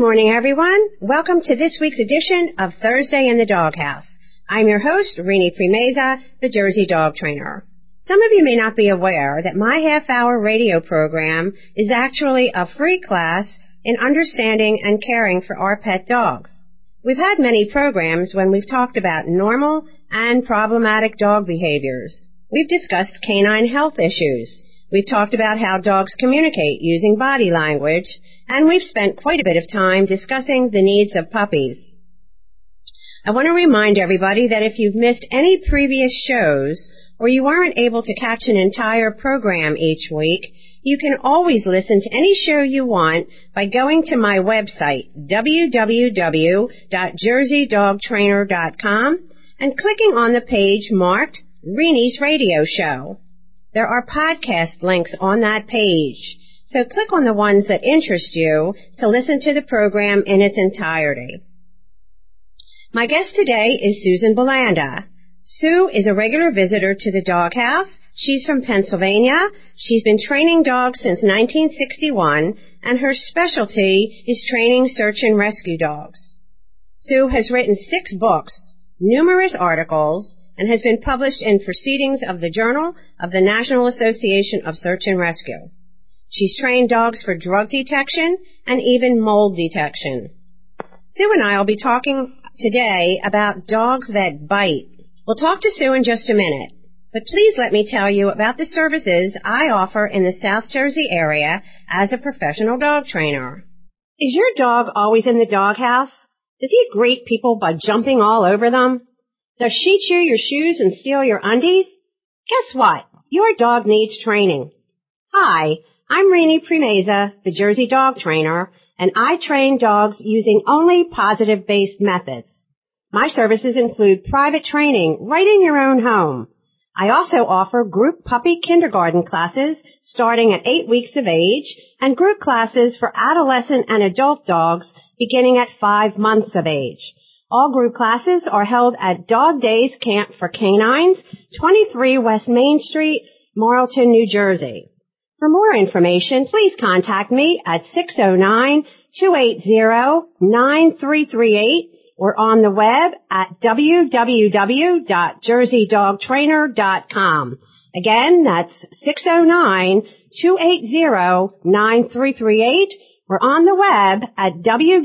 morning, everyone. Welcome to this week's edition of Thursday in the Doghouse. I'm your host, Rini Primeza, the Jersey Dog Trainer. Some of you may not be aware that my half-hour radio program is actually a free class in understanding and caring for our pet dogs. We've had many programs when we've talked about normal and problematic dog behaviors. We've discussed canine health issues. We've talked about how dogs communicate using body language, and we've spent quite a bit of time discussing the needs of puppies. I want to remind everybody that if you've missed any previous shows or you weren't able to catch an entire program each week, you can always listen to any show you want by going to my website, www.jerseydogtrainer.com, and clicking on the page marked Rini's Radio Show. There are podcast links on that page, so click on the ones that interest you to listen to the program in its entirety. My guest today is Susan Belanda. Sue is a regular visitor to the Doghouse. She's from Pennsylvania. She's been training dogs since 1961, and her specialty is training search and rescue dogs. Sue has written 6 books, numerous articles, and has been published in Proceedings of the Journal of the National Association of Search and Rescue. She's trained dogs for drug detection and even mold detection. Sue and I will be talking today about dogs that bite. We'll talk to Sue in just a minute, but please let me tell you about the services I offer in the South Jersey area as a professional dog trainer. Is your dog always in the doghouse? Does he greet people by jumping all over them? Does she chew your shoes and steal your undies? Guess what? Your dog needs training. Hi, I'm Rini Primeza, the Jersey Dog Trainer, and I train dogs using only positive-based methods. My services include private training right in your own home. I also offer group puppy kindergarten classes starting at 8 weeks of age and group classes for adolescent and adult dogs beginning at 5 months of age. All group classes are held at Dog Days Camp for Canines, 23 West Main Street, Marlton, New Jersey. For more information, please contact me at 609-280-9338 or on the web at www.jerseydogtrainer.com. Again, that's 609-280-9338 or on the web at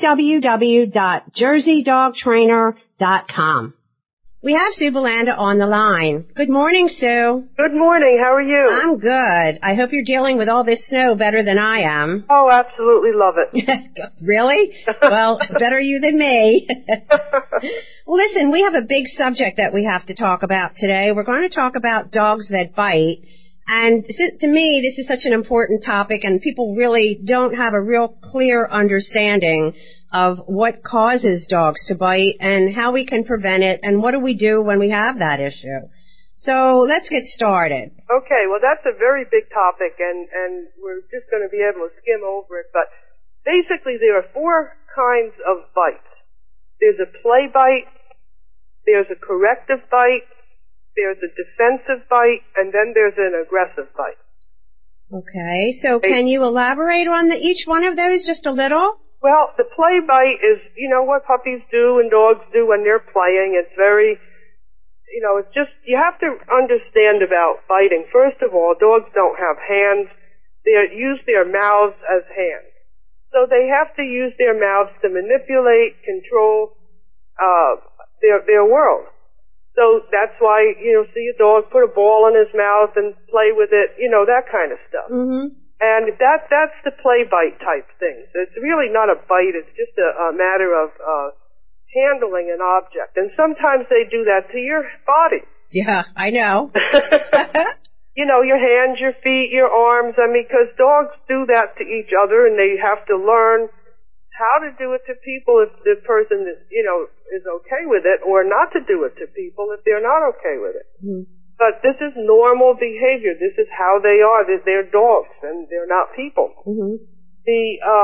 www.jerseydogtrainer.com. We have Sue Belanda on the line. Good morning, Sue. Good morning. How are you? I'm good. I hope you're dealing with all this snow better than I am. Oh, absolutely love it. Really? Well, better you than me. Well, listen, we have a big subject that we have to talk about today. We're going to talk about dogs that bite. And to me, this is such an important topic, and people really don't have a real clear understanding of what causes dogs to bite and how we can prevent it and what do we do when we have that issue. So let's get started. Okay, well, that's a very big topic, and we're just going to be able to skim over it. But basically, there are 4 kinds of bites. There's a play bite, there's a corrective bite, there's a defensive bite, and then there's an aggressive bite. Okay, so can you elaborate on each one of those just a little? Well, the play bite is, what puppies do and dogs do when they're playing. It's very, it's just, you have to understand about biting. First of all, dogs don't have hands. They use their mouths as hands. So they have to use their mouths to manipulate, control, their world. So that's why, see a dog put a ball in his mouth and play with it, that kind of stuff. Mm-hmm. And that's the play bite type thing. So it's really not a bite, it's just a matter of handling an object. And sometimes they do that to your body. Yeah, I know. Your hands, your feet, your arms, because dogs do that to each other and they have to learn how to do it to people if the person is, is okay with it, or not to do it to people if they're not okay with it. Mm-hmm. But this is normal behavior. This is how they are. They're dogs, and they're not people. Mm-hmm. The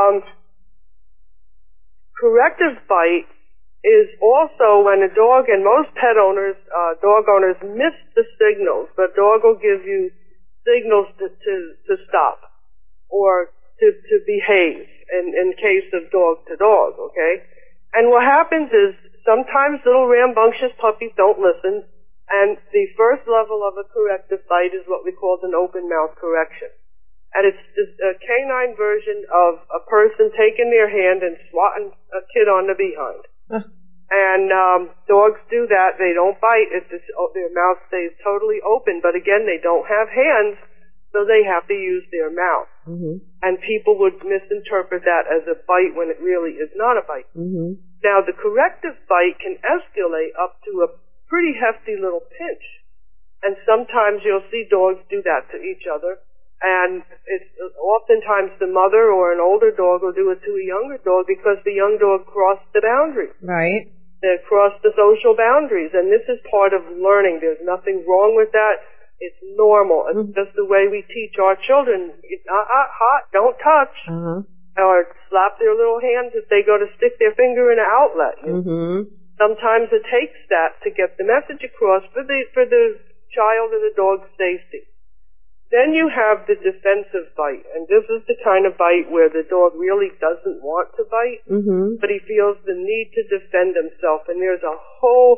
corrective bite is also when a dog, and most pet owners, dog owners, miss the signals. The dog will give you signals to stop or to to behave in case of dog to dog, okay? And what happens is sometimes little rambunctious puppies don't listen, and the first level of a corrective bite is what we call an open mouth correction. And it's a canine version of a person taking their hand and swatting a kid on the behind. And dogs do that. They don't bite. Their mouth stays totally open. But again, they don't have hands, so they have to use their mouth. Mm-hmm. And people would misinterpret that as a bite when it really is not a bite. Mm-hmm. Now, the corrective bite can escalate up to a pretty hefty little pinch. And sometimes you'll see dogs do that to each other. And it's oftentimes the mother or an older dog will do it to a younger dog because the young dog crossed the boundary. Right. They crossed the social boundaries. And this is part of learning. There's nothing wrong with that. It's normal. It's just the way we teach our children. Hot, don't touch. Uh-huh. Or slap their little hands if they go to stick their finger in an outlet. Mm-hmm. Sometimes it takes that to get the message across for the child or the dog's safety. Then you have the defensive bite, and this is the kind of bite where the dog really doesn't want to bite, but he feels the need to defend himself, and there's a whole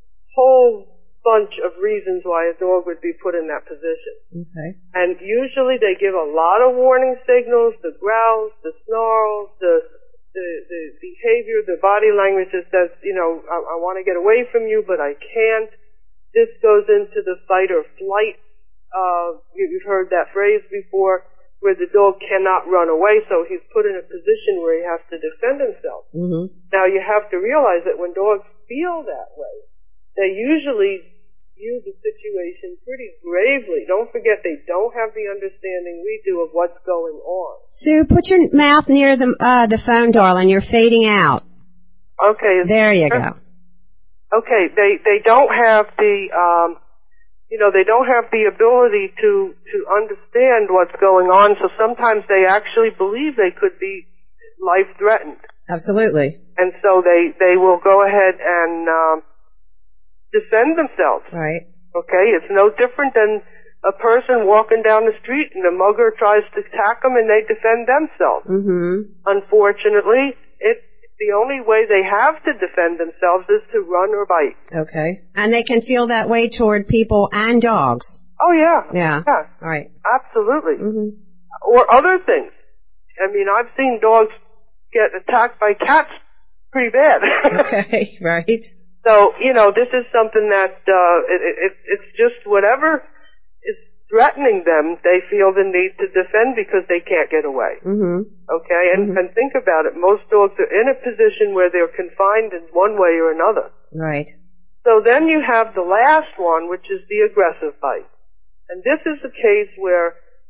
bunch of reasons why a dog would be put in that position. Okay. And usually they give a lot of warning signals, the growls, the snarls, the behavior, the body language that says, I want to get away from you, but I can't. This goes into the fight or flight. You've heard that phrase before, where the dog cannot run away, so he's put in a position where he has to defend himself. Mm-hmm. Now, you have to realize that when dogs feel that way, they usually view the situation pretty gravely. Don't forget, they don't have the understanding we do of what's going on. Sue, put your mouth near the phone, darling. You're fading out. Okay. There you go. Okay, they don't have the... they don't have the ability to understand what's going on, so sometimes they actually believe they could be life-threatened. Absolutely. And so they will go ahead and defend themselves. Right. Okay? It's no different than a person walking down the street and a mugger tries to attack them and they defend themselves. Mm-hmm. Unfortunately, the only way they have to defend themselves is to run or bite. Okay. And they can feel that way toward people and dogs. Oh, yeah. Yeah. Yeah. Right. Absolutely. Mm-hmm. Or other things. I mean, I've seen dogs get attacked by cats pretty bad. Okay, right. So, this is something that it's just whatever is threatening them, they feel the need to defend because they can't get away. Mm-hmm. Okay? And think about it. Most dogs are in a position where they're confined in one way or another. Right. So then you have the last one, which is the aggressive bite. And this is a case where,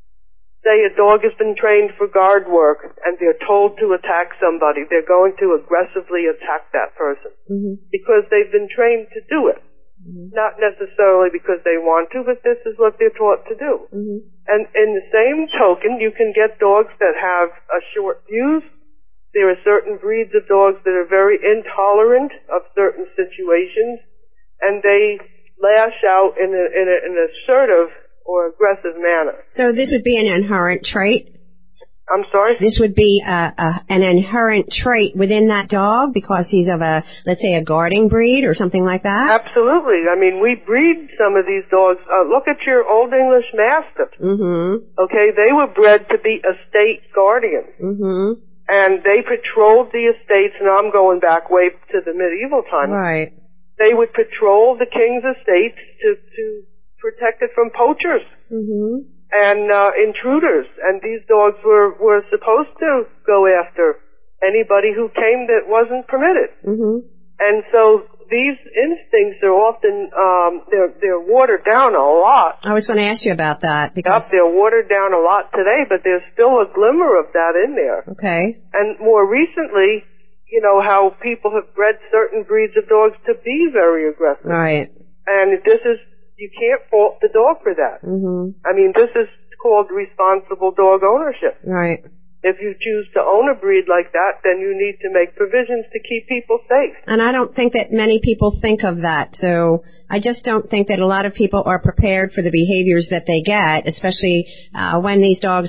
say, a dog has been trained for guard work and they're told to attack somebody. They're going to aggressively attack that person because they've been trained to do it. Not necessarily because they want to, but this is what they're taught to do. Mm-hmm. And in the same token, you can get dogs that have a short fuse. There are certain breeds of dogs that are very intolerant of certain situations, and they lash out in an assertive or aggressive manner. So this would be an inherent trait? I'm sorry? This would be an inherent trait within that dog because he's of let's say, a guarding breed or something like that? Absolutely. I mean, we breed some of these dogs. Look at your Old English Mastiffs. Mm-hmm. Okay, they were bred to be estate guardians. Mm-hmm. And they patrolled the estates, and I'm going back way to the medieval times. Right. They would patrol the king's estates to protect it from poachers. Mm-hmm. And intruders, and these dogs were supposed to go after anybody who came that wasn't permitted. Mm-hmm. And so these instincts are often they're watered down a lot. I was going to ask you about that because they're watered down a lot today, but there's still a glimmer of that in there. Okay. And more recently, how people have bred certain breeds of dogs to be very aggressive. Right. And you can't fault the dog for that. Mm-hmm. I mean, this is called responsible dog ownership. Right. If you choose to own a breed like that, then you need to make provisions to keep people safe. And I don't think that many people think of that. So I just don't think that a lot of people are prepared for the behaviors that they get, especially when these dogs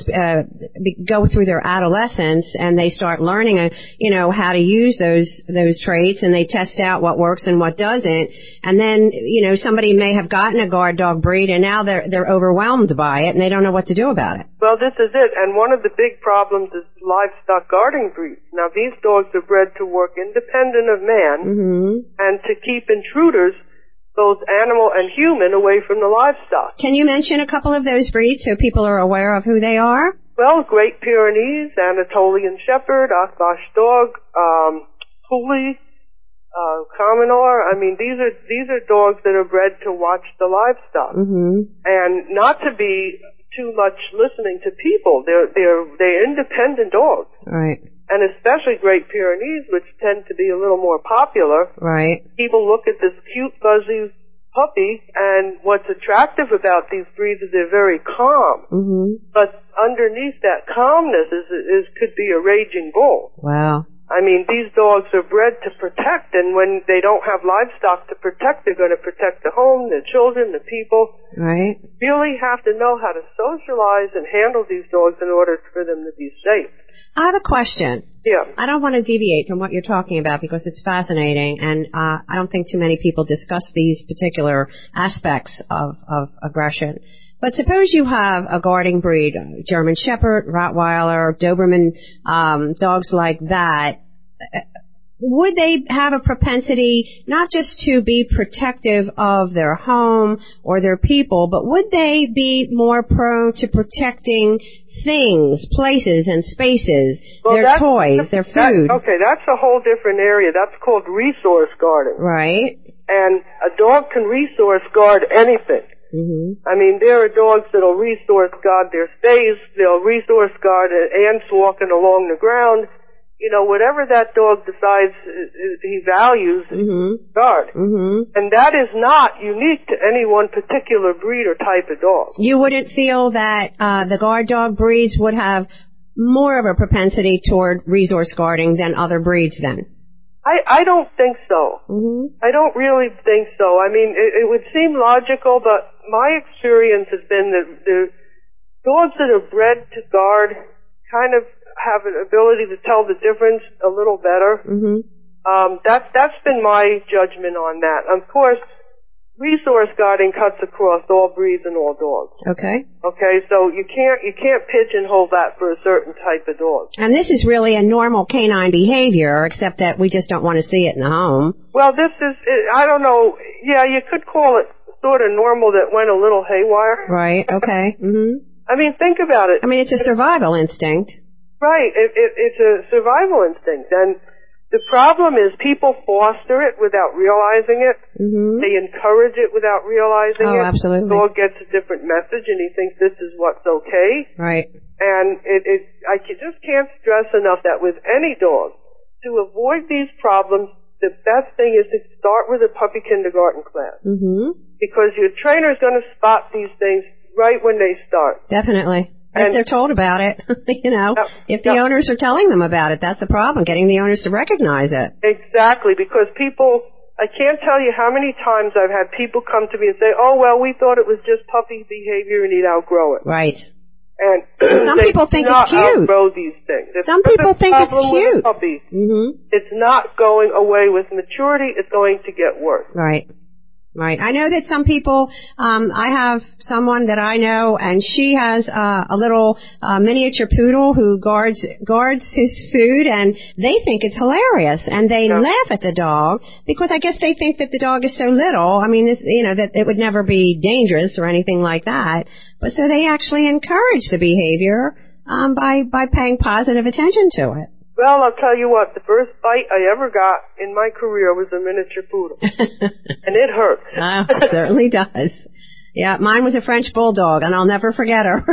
go through their adolescence and they start learning, how to use those traits, and they test out what works and what doesn't. And then, somebody may have gotten a guard dog breed, and now they're overwhelmed by it, and they don't know what to do about it. Well, this is it. And one of the big problems is livestock guarding breeds. Now, these dogs are bred to work independent of man and to keep intruders, both animal and human, away from the livestock. Can you mention a couple of those breeds so people are aware of who they are? Well, Great Pyrenees, Anatolian Shepherd, Akbash Dog, Puli, Commoner. I mean, these are dogs that are bred to watch the livestock and not to be too much listening to people. They're independent dogs. Right. And especially Great Pyrenees, which tend to be a little more popular. Right. People look at this cute, fuzzy puppy, and what's attractive about these breeds is they're very calm. But underneath that calmness could be a raging bull. Wow. I mean, these dogs are bred to protect, and when they don't have livestock to protect, they're going to protect the home, the children, the people. Right. Really have to know how to socialize and handle these dogs in order for them to be safe. I have a question. Yeah. I don't want to deviate from what you're talking about because it's fascinating, and I don't think too many people discuss these particular aspects of aggression. But suppose you have a guarding breed, German Shepherd, Rottweiler, Doberman, dogs like that. Would they have a propensity not just to be protective of their home or their people, but would they be more prone to protecting things, places, and spaces, their toys, their food? That's a whole different area. That's called resource guarding. Right. And a dog can resource guard anything. I mean, there are dogs that'll resource guard their space. They'll resource guard ants walking along the ground. Whatever that dog decides he values, guard. And that is not unique to any one particular breed or type of dog. You wouldn't feel that the guard dog breeds would have more of a propensity toward resource guarding than other breeds then? I don't think so. I don't really think so. I mean, it would seem logical, but my experience has been that the dogs that are bred to guard kind of have an ability to tell the difference a little better. That's been my judgment on that. Of course, resource guarding cuts across all breeds and all dogs. Okay, so you can't pigeonhole that for a certain type of dog. And this is really a normal canine behavior, except that we just don't want to see it in the home. Well, this is, I don't know, yeah, you could call it sort of normal that went a little haywire. Right, okay. I mean, think about it. I mean, it's a survival instinct. Right, it's a survival instinct, and the problem is people foster it without realizing it. They encourage it without realizing it. Oh, absolutely. The dog gets a different message, and he thinks this is what's okay. Right. And I just can't stress enough that with any dog, to avoid these problems, the best thing is to start with a puppy kindergarten class. Because your trainer is going to spot these things right when they start. Definitely. If they're told about it, if the owners are telling them about it, that's the problem, getting the owners to recognize it. Exactly, because I can't tell you how many times I've had people come to me and say, oh, well, we thought it was just puppy behavior and he'd outgrow it. Right. And some people think it's cute. Outgrow these things. Some people think it's cute. Puppy, it's not going away with maturity. It's going to get worse. Right. Right. I know that some people, I have someone that I know, and she has a little miniature poodle who guards his food, and they think it's hilarious, and they laugh at the dog because I guess they think that the dog is so little. I mean, that it would never be dangerous or anything like that. But so they actually encourage the behavior by paying positive attention to it. Well, I'll tell you what, the first bite I ever got in my career was a miniature poodle. And it hurt. Oh, it certainly does. Yeah, mine was a French bulldog, and I'll never forget her.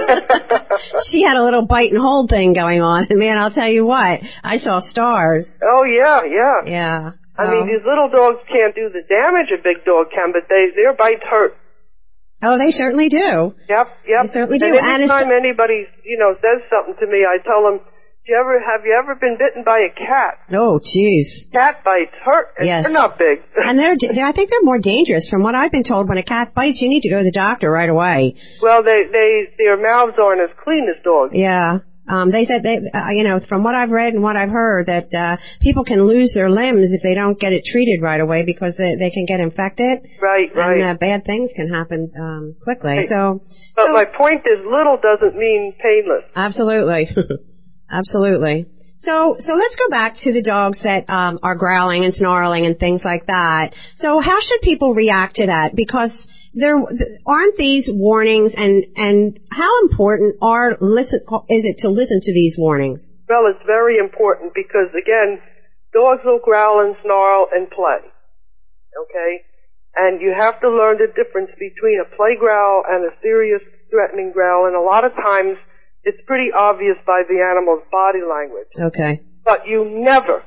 She had a little bite and hold thing going on, and man, I'll tell you what, I saw stars. Oh, yeah. Yeah. So. I mean, these little dogs can't do the damage a big dog can, but their bites hurt. Oh, they certainly do. Yep. They certainly do. And anytime anybody, says something to me, I tell them, have you ever been bitten by a cat? Oh, jeez. Cat bites hurt, and yes. they're not big. And I think they're more dangerous. From what I've been told, when a cat bites, you need to go to the doctor right away. Well, their mouths aren't as clean as dogs. Yeah. They said from what I've read and what I've heard, that people can lose their limbs if they don't get it treated right away because they can get infected. Right. And bad things can happen quickly. Right. But my point is, little doesn't mean painless. Absolutely. Absolutely. So let's go back to the dogs that are growling and snarling and things like that. So how should people react to that? Because aren't these warnings, and how important is it to listen to these warnings? Well, it's very important because, again, dogs will growl and snarl and play. Okay? And you have to learn the difference between a play growl and a serious threatening growl, and a lot of times it's pretty obvious by the animal's body language. Okay. But you never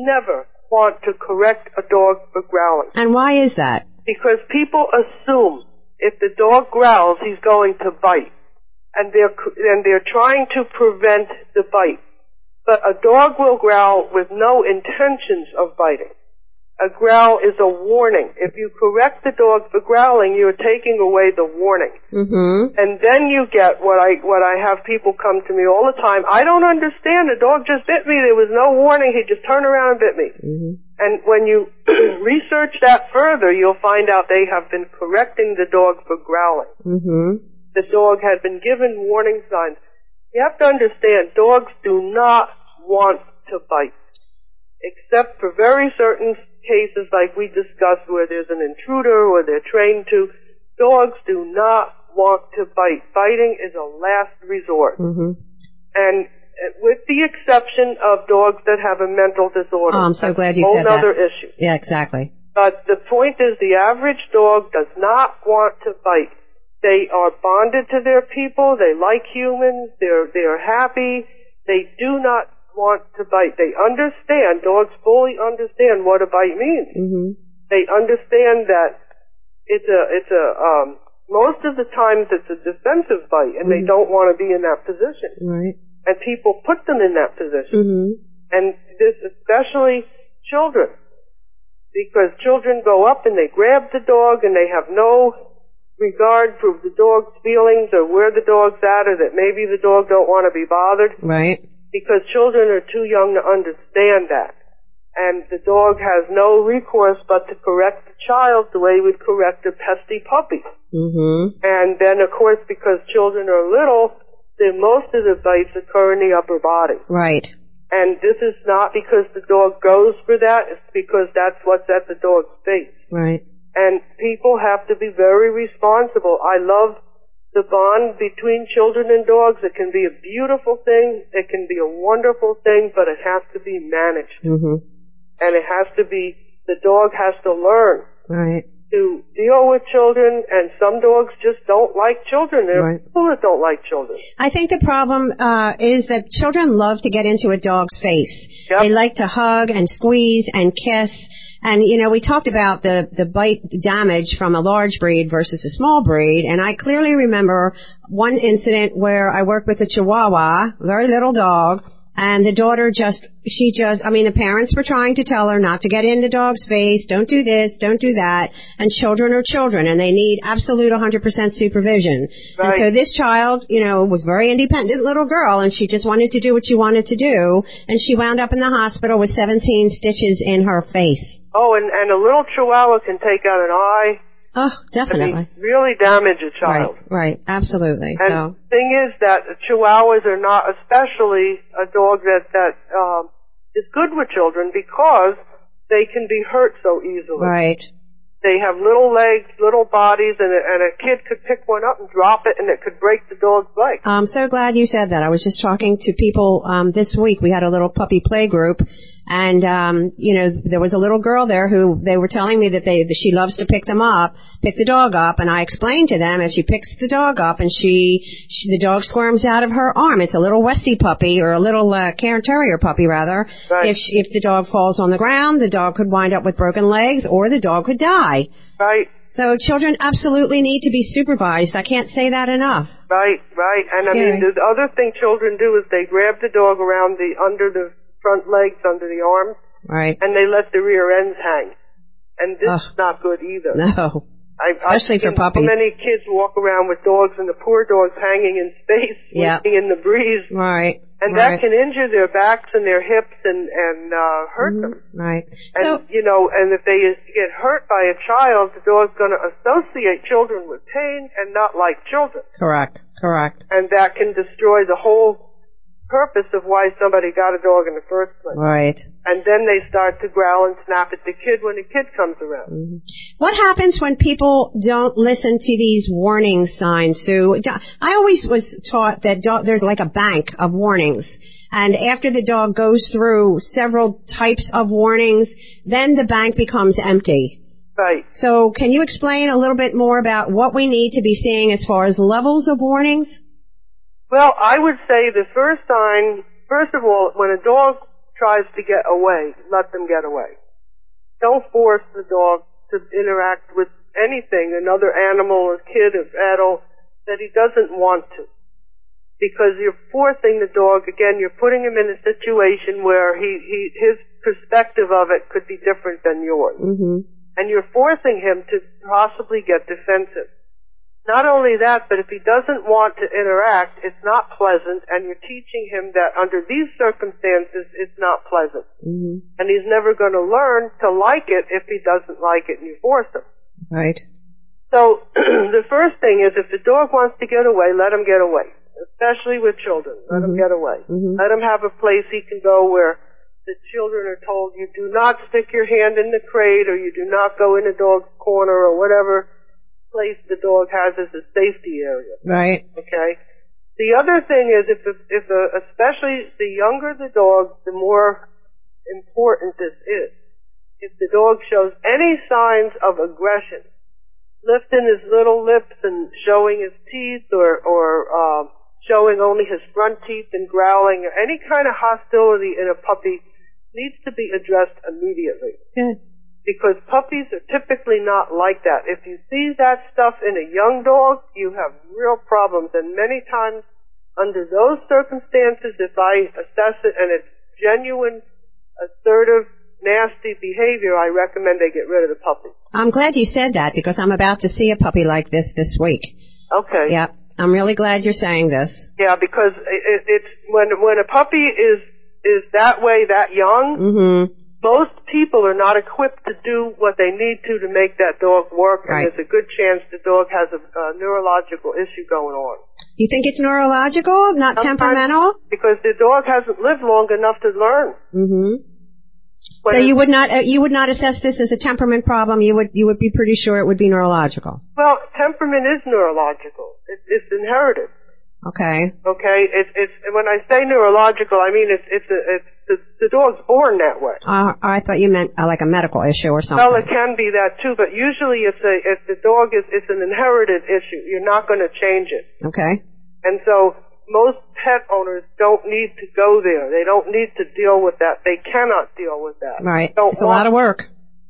want to correct a dog for growling. And why is that? Because people assume if the dog growls, he's going to bite. And they're trying to prevent the bite. But a dog will growl with no intentions of biting. A growl is a warning. If you correct the dog for growling, you're taking away the warning. Mm-hmm. And then you get what I have people come to me all the time. I don't understand. The dog just bit me. There was no warning. He just turned around and bit me. Mm-hmm. And when you research that further, you'll find out they have been correcting the dog for growling. Mm-hmm. The dog had been given warning signs. You have to understand, dogs do not want to bite, except for very certain cases like we discussed where there's an intruder or they're trained to. Dogs do not want to bite. Biting is a last resort. Mm-hmm. And with the exception of dogs that have a mental disorder. Oh, I'm so glad you said that. Whole other issue. Yeah, exactly. But the point is, the average dog does not want to bite. They are bonded to their people. They like humans. They're happy. They do not want to bite. They understand, dogs fully understand what a bite means. Mm-hmm. They understand that most of the times it's a defensive bite, and mm-hmm. they don't want to be in that position. Right. And people put them in that position. Mm-hmm. And this, especially children, because children go up and they grab the dog and they have no regard for the dog's feelings or where the dog's at, or that maybe the dog don't want to be bothered. Right. Because children are too young to understand that. And the dog has no recourse but to correct the child the way we'd correct a pesty puppy. Mm-hmm. And then, of course, because children are little, then most of the bites occur in the upper body. Right. And this is not because the dog goes for that, it's because that's what's at the dog's face. Right. And people have to be very responsible. I love the bond between children and dogs. It can be a beautiful thing. It can be a wonderful thing, but it has to be managed. Mm-hmm. And it has to be, the dog has to learn right. to deal with children, and some dogs just don't like children. There are right. people that don't like children. I think the problem is that children love to get into a dog's face. Yep. They like to hug and squeeze and kiss. And, we talked about the bite damage from a large breed versus a small breed, and I clearly remember one incident where I worked with a Chihuahua, very little dog, and the daughter the parents were trying to tell her not to get in the dog's face, don't do this, don't do that, and children are children, and they need absolute 100% supervision. Right. And so this child, was very independent little girl, and she just wanted to do what she wanted to do, and she wound up in the hospital with 17 stitches in her face. Oh, and a little Chihuahua can take out an eye. Oh, definitely. Really damage a child. Right, absolutely. And the thing is that Chihuahuas are not especially a dog that is good with children because they can be hurt so easily. Right. They have little legs, little bodies, and a kid could pick one up and drop it, and it could break the dog's leg. I'm so glad you said that. I was just talking to people this week. We had a little puppy play group, And, there was a little girl there who they were telling me that she loves to pick the dog up. And I explained to them if she picks the dog up and the dog squirms out of her arm, it's a little Westie puppy or a little Cairn Terrier puppy rather. Right. If the dog falls on the ground, the dog could wind up with broken legs or the dog could die. Right. So children absolutely need to be supervised. I can't say that enough. Right. And Scary. the other thing children do is they grab the dog around under the front legs, under the arms. Right. And they let the rear ends hang. And this is not good either. No. Especially for puppies. So many kids walk around with dogs and the poor dog's hanging in space, waiting in the breeze. Right. And that can injure their backs and their hips and hurt them. Right. And, and if they get hurt by a child, the dog's going to associate children with pain and not like children. Correct. And that can destroy the whole purpose of why somebody got a dog in the first place. Right. And then they start to growl and snap at the kid when the kid comes around. Mm-hmm. What happens when people don't listen to these warning signs, Sue? I always was taught that there's like a bank of warnings. And after the dog goes through several types of warnings, then the bank becomes empty. Right. So can you explain a little bit more about what we need to be seeing as far as levels of warnings? Well, I would say the first sign, first of all, when a dog tries to get away, let them get away. Don't force the dog to interact with anything, another animal or kid or adult, that he doesn't want to. Because you're forcing the dog, again, you're putting him in a situation where his perspective of it could be different than yours. Mm-hmm. And you're forcing him to possibly get defensive. Not only that, but if he doesn't want to interact, it's not pleasant, and you're teaching him that under these circumstances, it's not pleasant. Mm-hmm. And he's never going to learn to like it if he doesn't like it and you force him. Right. So the first thing is if the dog wants to get away, let him get away, especially with children. Let him get away. Mm-hmm. Let him have a place he can go where the children are told you do not stick your hand in the crate or you do not go in a dog's corner or whatever place the dog has as a safety area. Right. Okay. The other thing is especially the younger the dog, the more important this is. If the dog shows any signs of aggression, lifting his little lips and showing his teeth or showing only his front teeth and growling or any kind of hostility in a puppy needs to be addressed immediately. Good. Because puppies are typically not like that. If you see that stuff in a young dog, you have real problems. And many times, under those circumstances, if I assess it and it's genuine, assertive, nasty behavior, I recommend they get rid of the puppy. I'm glad you said that because I'm about to see a puppy like this week. Okay. Yeah, I'm really glad you're saying this. Yeah, because it's when a puppy is that way, that young. Mm-hmm. Most people are not equipped to do what they need to make that dog work, and there's a good chance the dog has a neurological issue going on. You think it's neurological, not temperamental? Because the dog hasn't lived long enough to learn. Mm-hmm. So you would not assess this as a temperament problem. You would be pretty sure it would be neurological. Well, temperament is neurological. It's inherited. Okay. Okay. It's when I say neurological, I mean the dog's born that way. I thought you meant like a medical issue or something. Well, it can be that too, but usually it's an inherited issue. You're not going to change it. Okay. And so most pet owners don't need to go there. They don't need to deal with that. They cannot deal with that. Right. It's a lot of work.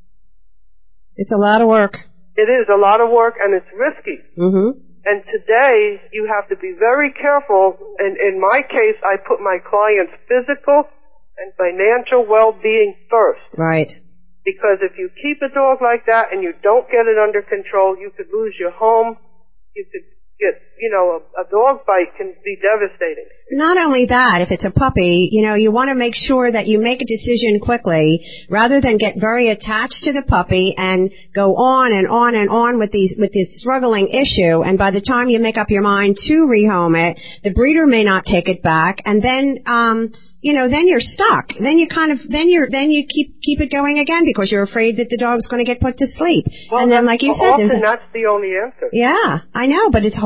It's a lot of work. It is a lot of work, and it's risky. Mm-hmm. And today, you have to be very careful. And in my case, I put my client's physical and financial well-being first. Right. Because if you keep a dog like that and you don't get it under control, you could lose your home. You could get, a dog bite can be devastating. Not only that, if it's a puppy, you want to make sure that you make a decision quickly rather than get very attached to the puppy and go on and on and on with this struggling issue. And by the time you make up your mind to rehome it, the breeder may not take it back, and then then you're stuck. Then you keep it going again because you're afraid that the dog's going to get put to sleep. Well, and then, like you said, often that's the only answer. Yeah, I know, but it's hard for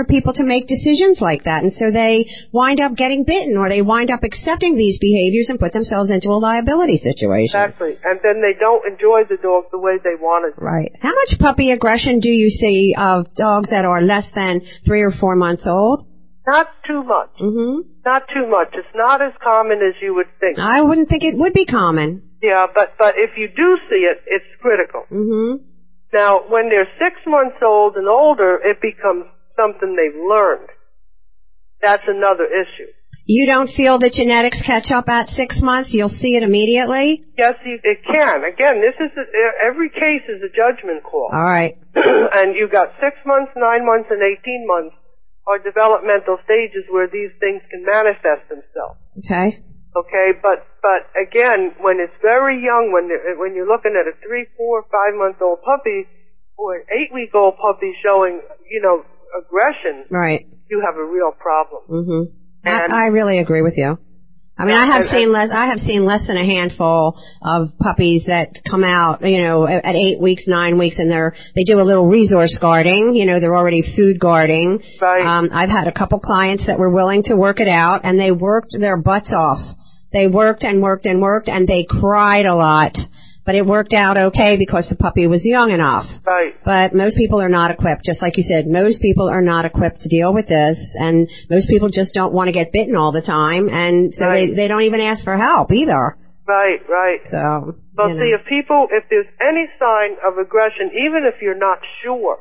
people to make decisions like that, and so they wind up getting bitten, or they wind up accepting these behaviors and put themselves into a liability situation. Exactly. And then they don't enjoy the dog the way they wanted to. Right. How much puppy aggression do you see of dogs that are less than 3 or 4 months old? Not too much. Mm-hmm. Not too much. It's not as common as you would think. I wouldn't think it would be common. Yeah, but if you do see it, it's critical. Mm-hmm. Now, when they're 6 months old and older, it becomes something they've learned. That's another issue. You don't feel the genetics catch up at 6 months? You'll see it immediately? Yes, it can. Again, every case is a judgment call. All right. And you got 6 months, 9 months, and 18 months are developmental stages where these things can manifest themselves. Okay. Okay, but again, when it's very young, when you're looking at a 3, 4, 5-month-old puppy or an 8-week-old puppy showing, aggression, right, you have a real problem. Mm-hmm. I really agree with you. I mean, I have seen less than a handful of puppies that come out, at 8 weeks, 9 weeks, and they do a little resource guarding. They're already food guarding. Right. I've had a couple clients that were willing to work it out, and they worked their butts off. They worked and worked and worked, and they cried a lot. But it worked out okay because the puppy was young enough. Right. But most people are not equipped, just like you said. Most people are not equipped to deal with this, and most people just don't want to get bitten all the time, and so they don't even ask for help either. Right, right. So, see, if there's any sign of aggression, even if you're not sure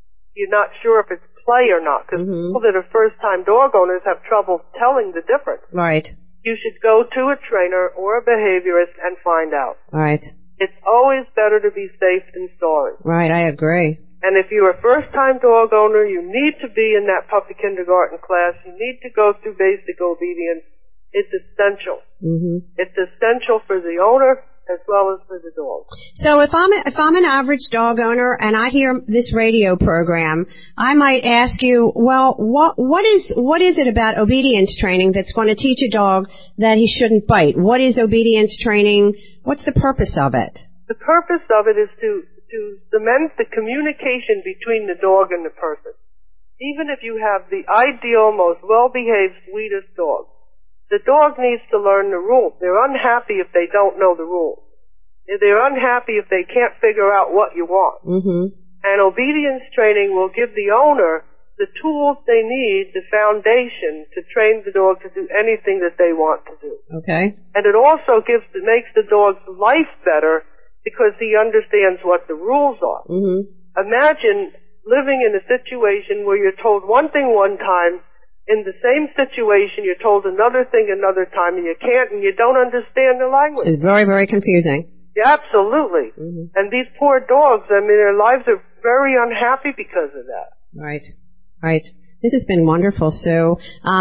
if it's play or not, because people that are first-time dog owners have trouble telling the difference. Right. You should go to a trainer or a behaviorist and find out. Right. It's always better to be safe than sorry. Right, I agree. And if you're a first-time dog owner, you need to be in that puppy kindergarten class. You need to go through basic obedience. It's essential. Mm-hmm. It's essential for the owner as well as for the dog. So if I'm an average dog owner and I hear this radio program, I might ask you, well, what is it about obedience training that's going to teach a dog that he shouldn't bite? What is obedience training? What's the purpose of it? The purpose of it is to cement the communication between the dog and the person. Even if you have the ideal, most well-behaved, sweetest dog, the dog needs to learn the rules. They're unhappy if they don't know the rules. They're unhappy if they can't figure out what you want. Mm-hmm. And obedience training will give the owner the tools they need, the foundation, to train the dog to do anything that they want to do. Okay. And it also makes the dog's life better because he understands what the rules are. Mm-hmm. Imagine living in a situation where you're told one thing one time, in the same situation you're told another thing another time, and you can't and you don't understand the language. It's very, very confusing. Yeah, absolutely. Mm-hmm. And these poor dogs, their lives are very unhappy because of that. Right, right. This has been wonderful, Sue.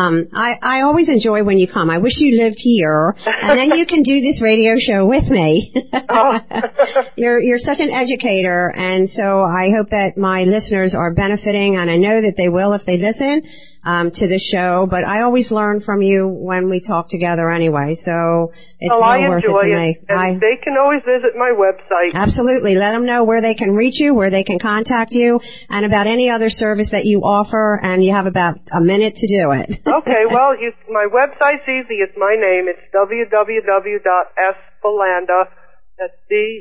I always enjoy when you come. I wish you lived here, and then you can do this radio show with me. Oh. You're such an educator, and so I hope that my listeners are benefiting, and I know that they will if they listen to the show. But I always learn from you when we talk together anyway, so it's well worth it to me. And they can always visit my website. Absolutely. Let them know where they can reach you, where they can contact you, and about any other service that you offer, and you have about a minute to do it. Okay, well, my website's easy. It's my name. It's www.sbulanda, that's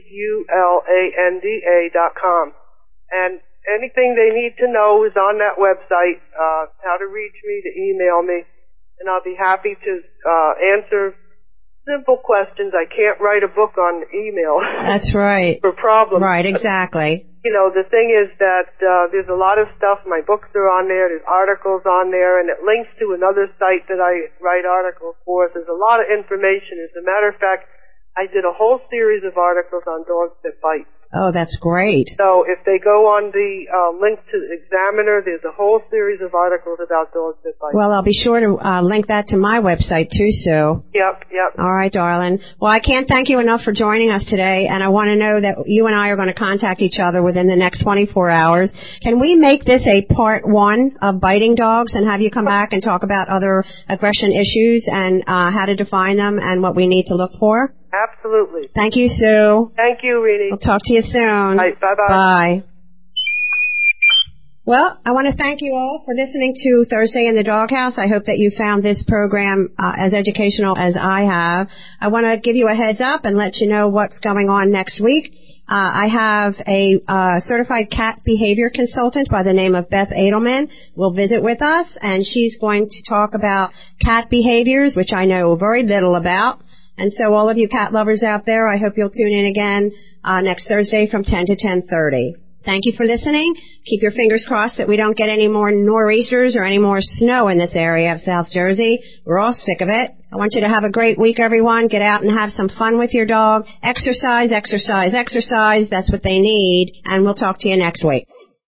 BULANDA.com. And anything they need to know is on that website, how to reach me, to email me, and I'll be happy to answer simple questions. I can't write a book on email. That's right. For problems. Right, exactly. The thing is that there's a lot of stuff. My books are on there. There's articles on there, and it links to another site that I write articles for. There's a lot of information. As a matter of fact, I did a whole series of articles on dogs that bite. Oh, that's great. So if they go on the link to Examiner, there's a whole series of articles about dogs that bite. Well, I'll be sure to link that to my website too, Sue. Yep. All right, darling. Well, I can't thank you enough for joining us today, and I want to know that you and I are going to contact each other within the next 24 hours. Can we make this a part 1 of biting dogs and have you come back and talk about other aggression issues and how to define them and what we need to look for? Absolutely. Thank you, Sue. Thank you, Rini. I'll talk to you soon. Bye. Bye-bye. Bye. Well, I want to thank you all for listening to Thursday in the Doghouse. I hope that you found this program as educational as I have. I want to give you a heads up and let you know what's going on next week. I have a certified cat behavior consultant by the name of Beth Edelman will visit with us, and she's going to talk about cat behaviors, which I know very little about. And so all of you cat lovers out there, I hope you'll tune in again next Thursday from 10 to 10:30. Thank you for listening. Keep your fingers crossed that we don't get any more nor'easters or any more snow in this area of South Jersey. We're all sick of it. I want you to have a great week, everyone. Get out and have some fun with your dog. Exercise, exercise, exercise. That's what they need. And we'll talk to you next week.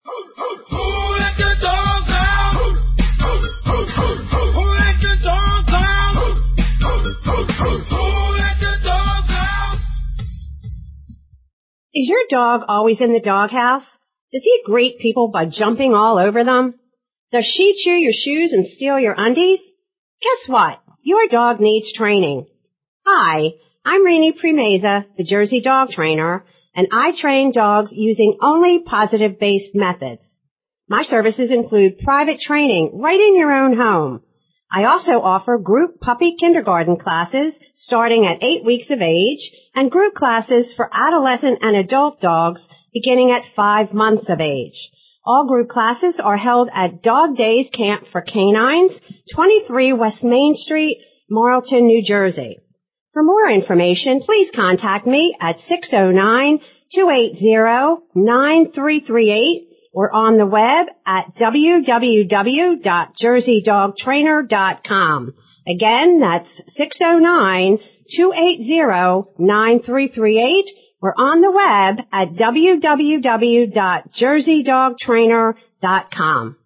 Is your dog always in the doghouse? Does he greet people by jumping all over them? Does she chew your shoes and steal your undies? Guess what? Your dog needs training. Hi, I'm Rini Primeza, the Jersey dog trainer, and I train dogs using only positive-based methods. My services include private training right in your own home. I also offer group puppy kindergarten classes starting at 8 weeks of age and group classes for adolescent and adult dogs beginning at 5 months of age. All group classes are held at Dog Days Camp for Canines, 23 West Main Street, Marlton, New Jersey. For more information, please contact me at 609-280-9338 or on the web at www.jerseydogtrainer.com. Again, that's 609-280-9338 or on the web at www.jerseydogtrainer.com.